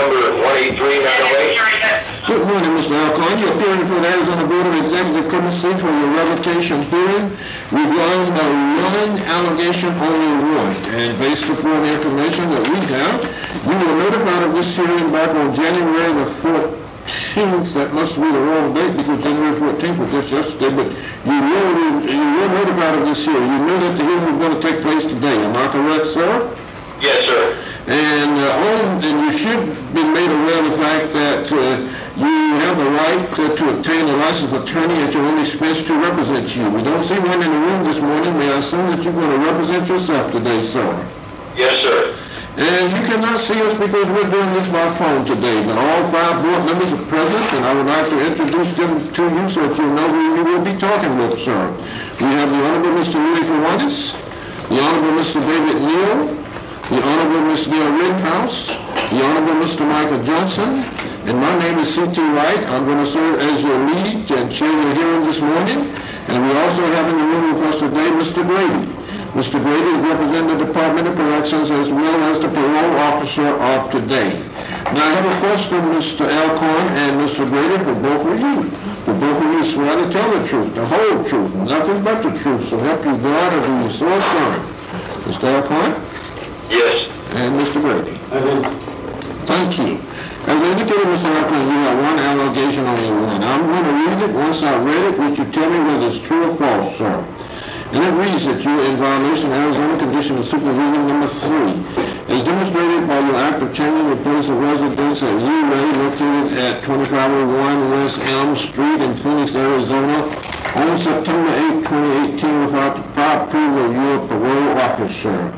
number 183-908. Good morning, Mr. Alcorn. You're appearing before the Arizona Board of Executive Committee for your revocation hearing regarding the one allegation only warrant. And based upon the information that we have, you were notified of this hearing back on January the 14th. That must be the wrong date because January 14th was just yesterday, but you were notified of this hearing. You knew that the hearing was going to take place today. Am I correct, sir? Yes, sir. And you should be made aware of the fact that you have the right to obtain a licensed attorney at your own expense to represent you. We don't see one in the room this morning. May I assume that you're going to represent yourself today, sir? Yes, sir. And you cannot see us because we're doing this by phone today. But all 5 board members are present, and I would like to introduce them to you so that you know who you will be talking with, sir. We have the Honorable Mr. Louis Fuentes, the Honorable Mr. David Neal, the Honorable Ms. Neil Rittenhouse, the Honorable Mr. Michael Johnson, and my name is C.T. Wright. I'm going to serve as your lead and chair your hearing this morning. And we also have in the room with us today Mr. Grady. Mr. Grady is representing the Department of Corrections as well as the parole officer of today. Now I have a question, Mr. Alcorn and Mr. Grady, for both of you. For both of you swear to tell the truth, the whole truth, nothing but the truth. So help you God as you so affirm. Mr. Alcorn? Yes. And Mr. Brady. Thank you. As I indicated, Mr. Alcorn, you have one allegation on your one. I'm going to read it. Once I read it, would you tell me whether it's true or false, sir? And it reads that you are in violation of Arizona Condition of Supervision number 3, as demonstrated by your act of changing the place of residence at U-Ray, located at 2501 West Elm Street in Phoenix, Arizona, on September 8, 2018, without the prior approval of your parole officer.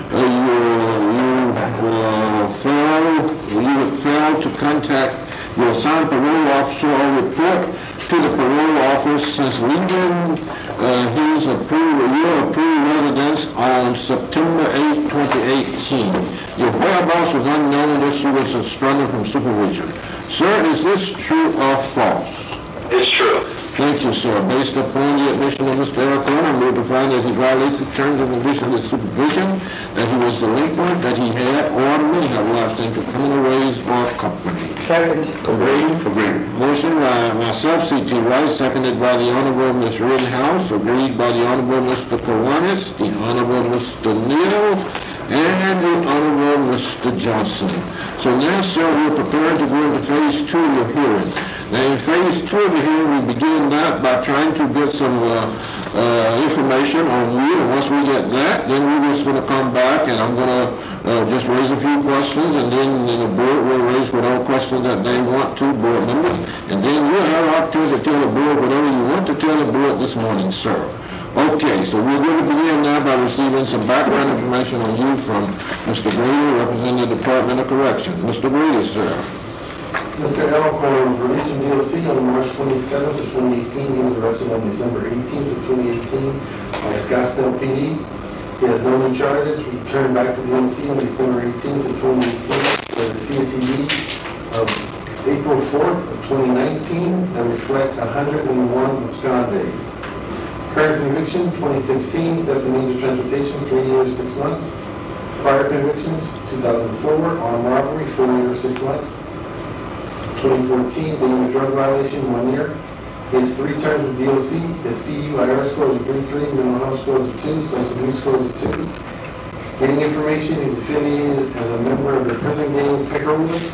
You failed to contact your assigned parole officer or report to the parole office since leaving your approved residence on September 8, 2018. Your whereabouts was unknown unless you was suspended from supervision. Sir, is this true or false? It's true. Thank you, sir. Based upon the admission of Mr. Alcorn, I'm able to find that he violated the terms and conditions of supervision, that he was delinquent, that he had or may have lapsed into criminal ways or company. Second. Agreed. Motion by myself, C.T. Wright, seconded by the Honorable Ms. Rittenhouse, agreed by the Honorable Mr. Kiwanis, the Honorable Mr. Neal, and the Honorable Mr. Johnson. So now, sir, we're prepared to go into phase 2 of your hearing. Now, in phase 2 of the hearing, we begin that by trying to get some information on you. And once we get that, then we're just going to come back and I'm going to just raise a few questions, and then the board will raise whatever questions that they want to, board members. And then you'll have an opportunity to tell the board whatever you want to tell the board this morning, sir. Okay, so we're going to begin now by receiving some background information on you from Mr. Brady, representing the Department of Corrections. Mr. Brady, sir. Mr. Alcorn was released from DOC on March 27th of 2018. He was arrested on December 18th of 2018 by Scottsdale PD. He has no new charges. Returned back to DOC on December 18th of 2018 for the CSED of April 4th of 2019 that reflects 101 abscond days. Current conviction, 2016, theft and means of transportation, 3 years, 6 months. Prior convictions, 2004, armed robbery, 4 years, 6 months. 2014, daily drug violation, 1 year. He has 3 terms with DOC. His CU IR score is a 3.3, mental health score is a 2, substance abuse score is a 2. Gang information, he's affiliated as a member of the prison gang Peckerwood.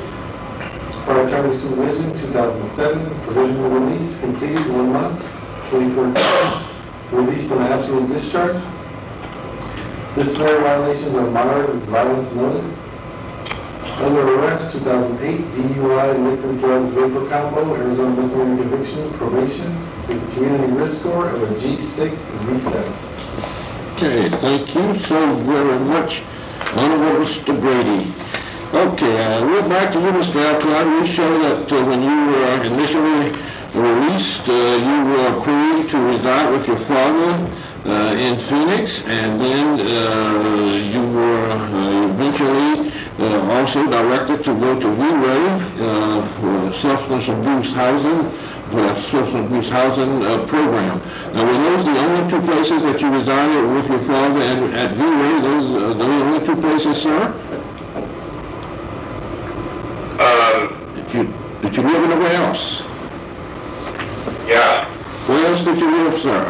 Prior term of supervision, 2007. Provisional release, completed 1 month. 2014, released on absolute discharge. Disciplinary violations are moderate with violence noted. Under arrest, 2008, DUI, liquor, drugs, vapor combo, Arizona misdemeanor conviction, probation, with a community risk score of a G6 and V7. Okay, thank you so very much, Honorable Mr. Brady. Okay, we're back to you, Mr. Alcorn. We show that when you were initially released, you were approved to reside with your father in Phoenix, and then you were eventually also directed to go to V-Ray for substance abuse housing, for the substance abuse housing program. Now, were those the only 2 places that you resided with your father and at V-Ray? Those are the only 2 places, sir? Did you live anywhere else? Yeah. Where else did you live, sir?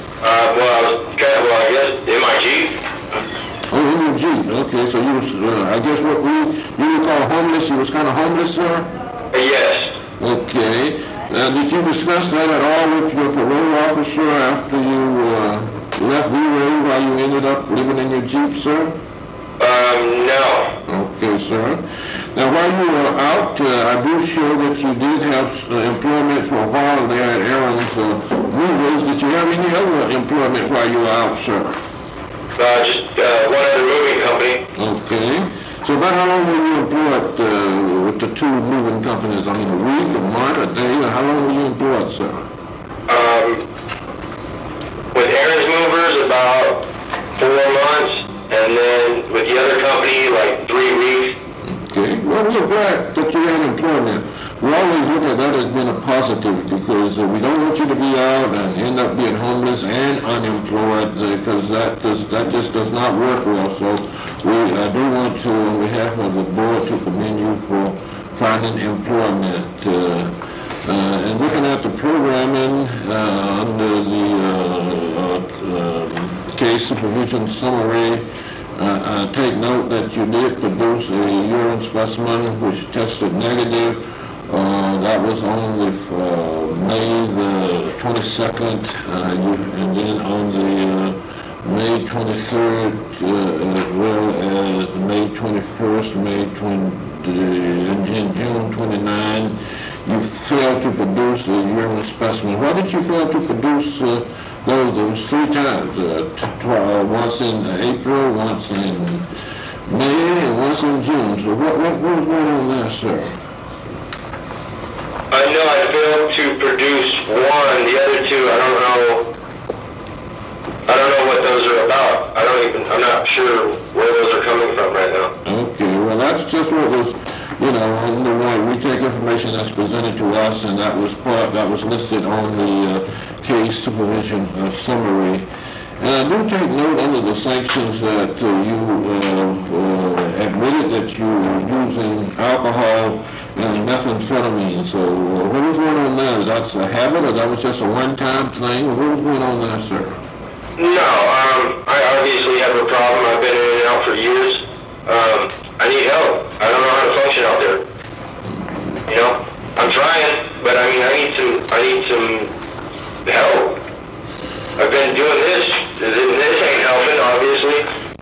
I guess in my Jeep. Oh, in your Jeep. Okay, so you was, I guess what you would call homeless. You was kind of homeless, sir? Yes. Okay. Did you discuss that at all with your parole officer after you left V-Ray while you ended up living in your Jeep, sir? No. Okay, sir. Now, while you were out, I do show that you did have employment for a while there at Aaron's Movers. Did you have any other employment while you were out, sir? Just one other moving company. Okay. So about how long were you employed with the two moving companies? I mean, a week, a month, a day, or how long were you employed, sir? With Aaron's Movers, about 4 months, and then with the other company, like 3 weeks. Okay. Well, we're glad that you had employment. We always look at that as being a positive because we don't want you to be out and end up being homeless and unemployed because that just does not work well. So I do want to, on behalf of the board, to commend you for finding employment. And looking at the programming under the case supervision summary, take note that you did produce a urine specimen which tested negative. That was on the May the 22nd, and then on the May 23rd, as well as May 21st, May 20, and June 29. You failed to produce a urine specimen. Why did you fail to produce those 3 times? Once in April, once in May, and once in June. So what was going on there, sir? I know I failed to produce one. The other 2, I don't know what those are about. I'm not sure where those are coming from right now. Okay, well that's just what was, on the one, we take information that's presented to us, and that was listed on the case supervision summary. And I do take note under the sanctions that you admitted that you were using alcohol and methamphetamine. So what was going on there? That's a habit, or that was just a one-time thing? Or what was going on there, sir? No, I obviously have a problem. I've been in and out for years. I need help. I don't know how to function out there. I'm trying, but I need some help. I've been doing this. This ain't helping, obviously.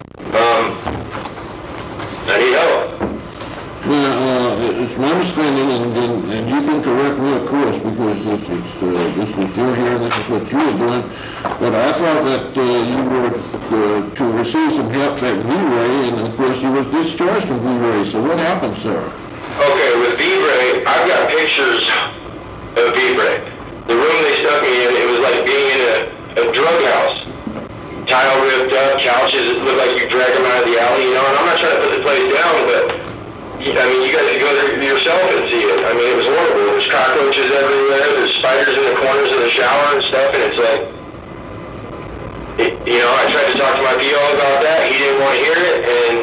I need help. Well, it's my understanding, and you can correct me, of course, because this is your hearing, this is what you were doing, but I thought that you were to receive some help at V-Ray, and of course you were discharged from V-Ray. So what happened, sir? Okay, with V-Ray, I've got pictures of V-Ray. The room they stuck me in, it was like being in a drug house. Tile ripped up, couches, it looked like you dragged them out of the alley, and I'm not trying to put the place down, but you guys can go there yourself and see it. It was horrible. There's cockroaches everywhere. There's spiders in the corners of the shower and stuff, and it's like, I tried to talk to my PO about that. He didn't want to hear it, and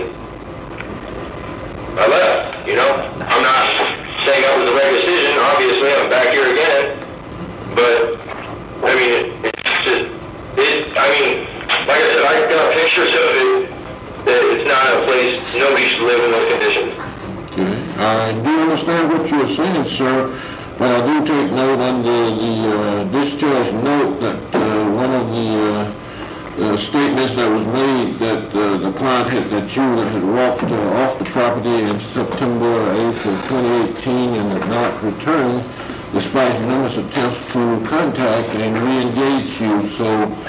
I left, I'm not saying that was the right decision. Obviously, I'm back here again. But, it's just, like I said, I've got pictures of it. It's not a place, nobody should live in those conditions. Okay. I do understand what you're saying, sir, but I do take note under the discharge note that one of the statements that was made that the client that you had walked off the property in September 8th of 2018 and had not returned despite numerous attempts to contact and re-engage you. So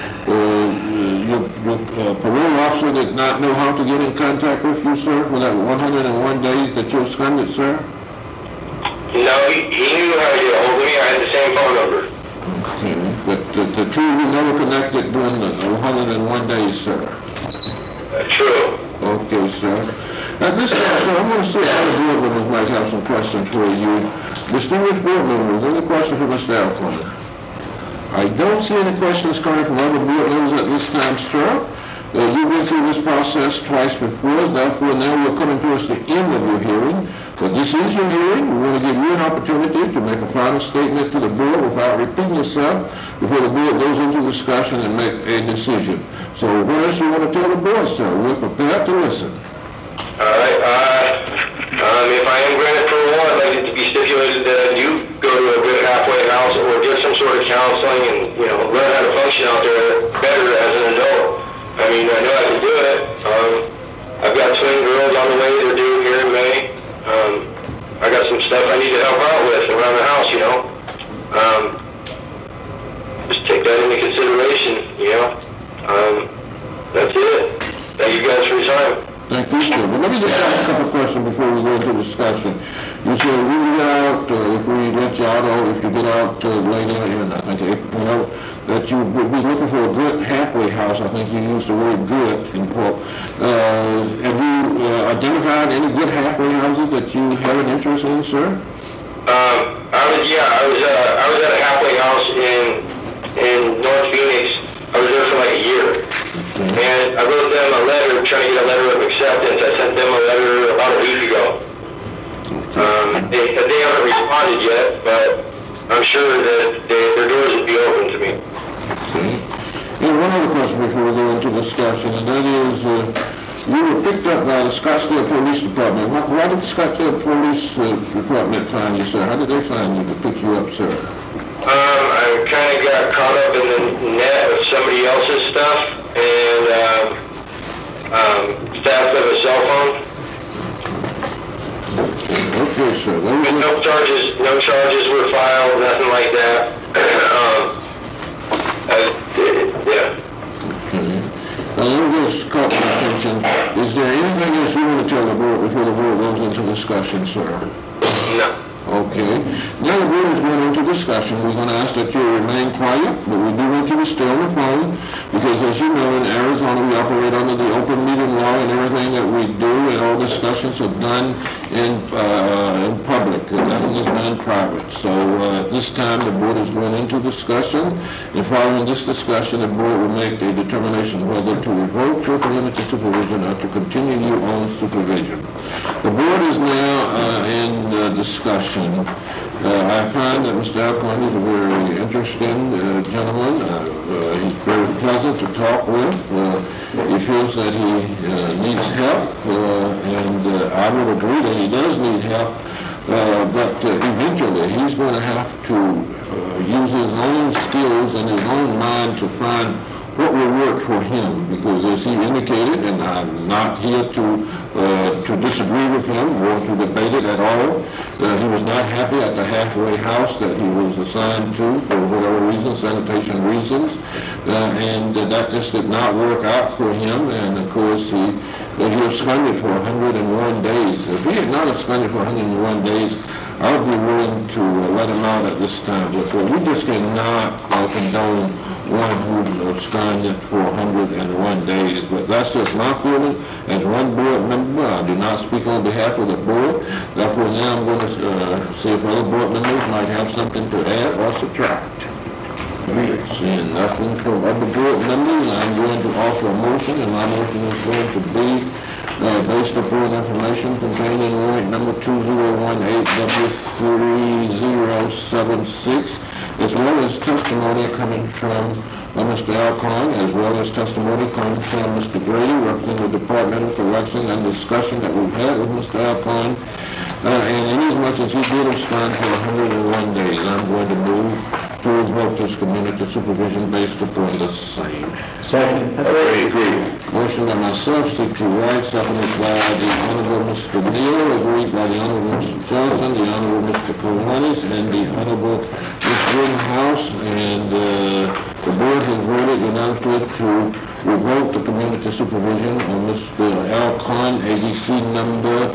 your parole officer did not know how to get in contact with you, sir, for that 101 days that you absconded, sir? No, he knew how to get a hold of me. I had the same phone number. Okay, but the two of you never connected during the 101 days, sir? True. Okay, sir. At this time, sir, I'm going to see if other board members might have some questions for you. Distinguished board members, any questions for Mr. Alcorn? I don't see any questions coming from other board members at this time, sir. You went through this process twice before, therefore now we're coming towards the end of your hearing. But this is your hearing. We want to give you an opportunity to make a final statement to the board without repeating yourself before the board goes into discussion and make a decision. So what else you want to tell the board, sir? We're prepared to listen. All right. If I am granted parole, I'd like it to be stipulated that I do go to a good halfway house or get some sort of counseling and, learn how to function out there better as an adult. I mean, I know I can do it. I've got twin girls on the way. They're due here in May. I got some stuff I need to help out with around the house, Just take that into consideration, That's it. Thank you guys for your time. Thank you, sir. But let me just ask a couple of questions before we go into discussion. You said we get out, if we let you out, or if you get out later in, I think, April, that you would be looking for a good halfway house. I think you used the word good in quote. Have you identified any good halfway houses that you have an interest in, sir? I was at a halfway house in North Phoenix. I was there for like a year. And I wrote them a letter, trying to get a letter of acceptance. I sent them a letter about a week ago. They haven't responded yet, but I'm sure that their doors would be open to me. Okay. And one other question before we go into discussion, and that is, you were picked up by the Scottsdale Police Department. Why did the Scottsdale Police Department find you, sir? How did they find you to pick you up, sir? I kind of got caught up in the net of somebody else's stuff and theft of a cell phone. Okay, sir. No charges were filed, nothing like that. Yeah. Okay. Now, let me just call my attention. Is there anything else you want to tell the board before the board goes into discussion, sir? No. Okay. Now the board is going into discussion. We're going to ask that you remain quiet, but we do want you to stay on the phone because, as you know, in Arizona we operate under the open meeting law, and everything that we do and all discussions are done in public. Nothing is done in private. So at this time the board is going into discussion, and following this discussion the board will make a determination whether to revoke your community supervision or to continue you on supervision. The board is now in discussion. I find that Mr. Alcorn is a very interesting gentleman. He's very pleasant to talk with. He feels that he needs help, and I would agree that he does need help, but eventually he's going to have to use his own skills and his own mind to find what will work for him, because as he indicated, and I'm not here to disagree with him or to debate it at all, he was not happy at the halfway house that he was assigned to for whatever reason, sanitation reasons, and that just did not work out for him, and of course he absconded for 101 days. If he had not absconded for 101 days, I would be willing to let him out at this time. Therefore, we just cannot condone one who's absconded for 101 days. But that's just my feeling as one board member. I do not speak on behalf of the board. Therefore, now I'm going to see if other board members might have something to add or subtract. Seeing nothing from other board members, I'm going to offer a motion, and my motion is going to be based upon information contained in warrant number 2018W3076, as well as testimony coming from Mr. Alcorn, as well as testimony coming from Mr. Grady, representing the Department of Correction, and discussion that we've had with Mr. Alcorn. And inasmuch as he did abscond for 101 days, I'm going to move to revoke this community supervision based upon the same. Second. Agreed. Motion by myself, Steve T. White, seconded by the Honorable Mr. Neal, agreed by the Honorable Mr. Johnson, the Honorable Mr. Kouanis, and the Honorable Ms. Rittenhouse, and the board has voted unanimously to revoke the community supervision of Mr. Alcorn, ABC number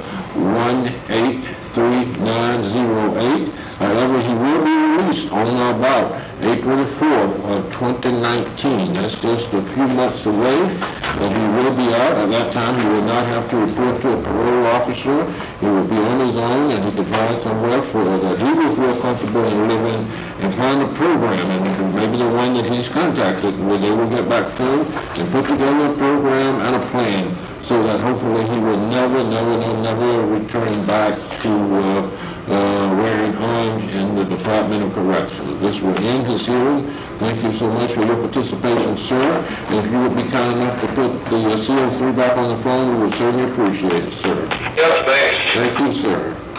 183908. However, he will be released on or about April the 4th of 2019. That's just a few months away. He will be out. At that time, he will not have to report to a parole officer. He will be on his own, and he can find somewhere that he will feel comfortable in living and find a program, and maybe the one that he's contacted, where they will get back to him and put together a program and a plan so that hopefully he will never return back to wearing arms in the Department of Corrections. This will end his hearing. Thank you so much for your participation, sir. And if you would be kind enough to put the CO3 back on the phone, we would certainly appreciate it, sir. Yes, thanks. Thank you, sir.